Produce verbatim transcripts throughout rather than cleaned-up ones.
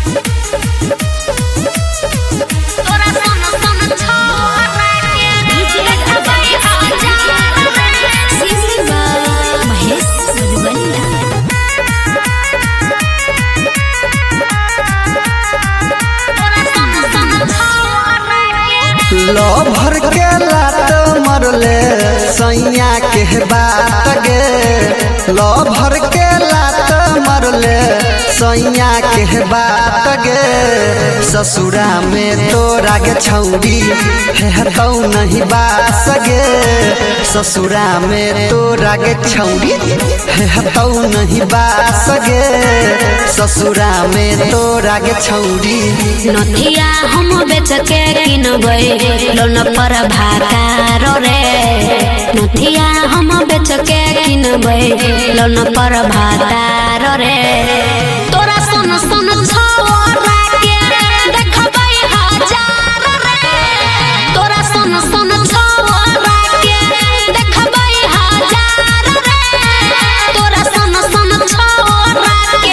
लो भर के लात मरले सैया के बात गे लो भर के लात मरले सैया के बात गे ससुरा में तोरा गे छौरी हेतौ नहीं बास गे ससुरा में तोरा गे छौरी हेतौ नहीं बास गे ससुरा में तोरा गे छौरी नथिया हम बेच के किनबै लोन पर भाकार रे नथिया हम बेच के किनबै लोन पर भाकार रे तोरा सोन सोन छोरा के देखबै हजार रे तोरा सोन सोन छोरा के देखबै हजार रे तोरा सोन सोन छोरा के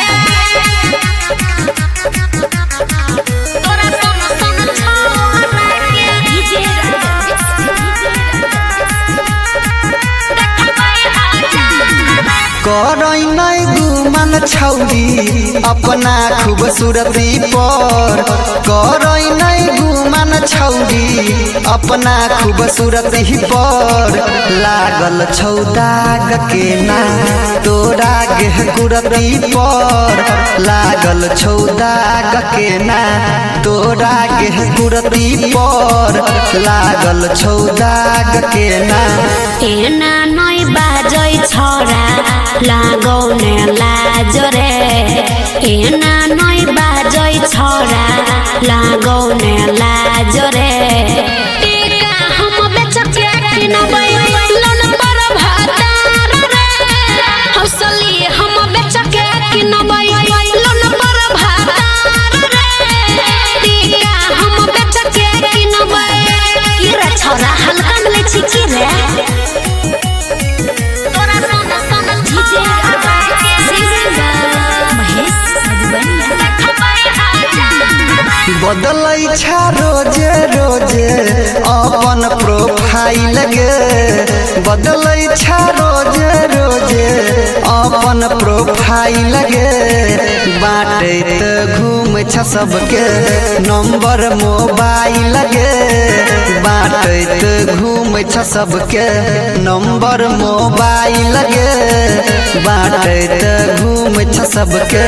करई नहीं गुमान छौरी अपना खूबसूरती पर करई नहीं गुमान छौरी अपना खूबसूरती पर लागल छौदाग के ना तोरा गे गुरती पर लागल छौदाग के ना तोरा गे गुरती पर लागल छौदाग के ना एना नई बाजै छोरा लागौने लाज रे एना नई बाजै छोरा लागौने लाज रे टीका हम बेच के किनबै लोन पर भातार रे हौसली हम बेच के किनबै लोन पर भातार रे टीका हम बेच के किनबै की रे छोरा हल्का ले छी की रे बदलै छा रोजे रोजे अपन प्रोफाइल गे बदलै छा रोजे रोजे अपन प्रोफाइल गे बाटैत घूम छ सबके नंबर मोबाइल गे बाटैत घूम छ सबके नंबर मोबाइल गे बाटैत घूम छ सबके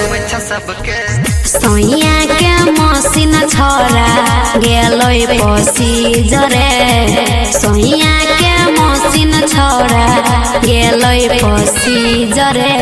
सैया के मसीन छोरा गेलै पसी जरे सैया के मसीन छोरा गेलै पसी जरे